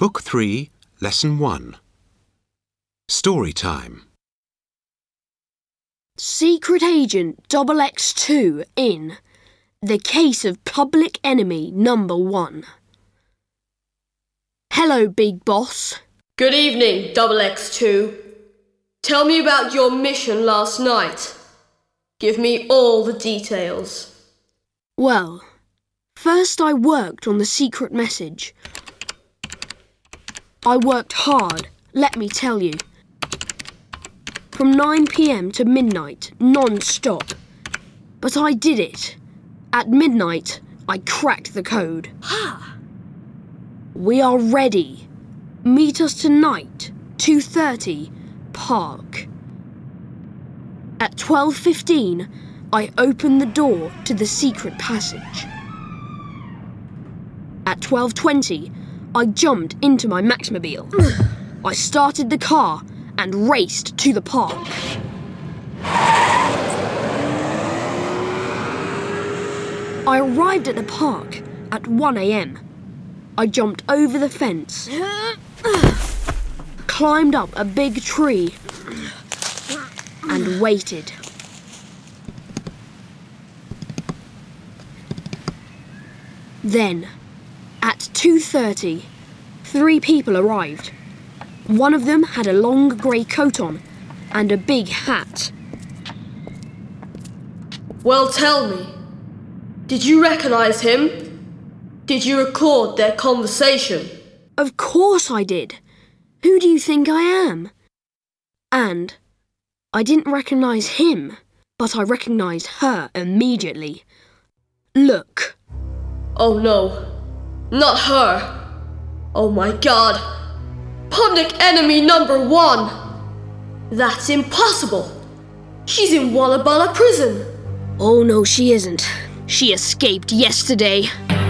Book 3, Lesson 1. Story time. Secret Agent XX2 in The Case of Public Enemy Number 1. Hello, Big Boss. Good evening, XX2. Tell me about your mission last night. Give me all the details. Well, first I worked on the secret message. I worked hard, let me tell you. From 9 p.m. to midnight, non-stop. But I did it. At midnight, I cracked the code. We are ready. Meet us tonight, 2:30, Park. At 12:15, I opened the door to the secret passage. At 12:20, I jumped into my Maxmobile. I started the car and raced to the park. I arrived at the park at 1 a.m. I jumped over the fence, climbed up a big tree, and waited. Then, at 2:30, 3 people arrived. One of them had a long grey coat on and a big hat. Well, tell me, did you recognize him? Did you record their conversation? Of course I did. Who do you think I am? And I didn't recognise him, but I recognised her immediately. Look. Oh no, not her. Oh my God. Public enemy number 1. That's impossible. She's in Walla Walla prison. Oh no, she isn't. She escaped yesterday.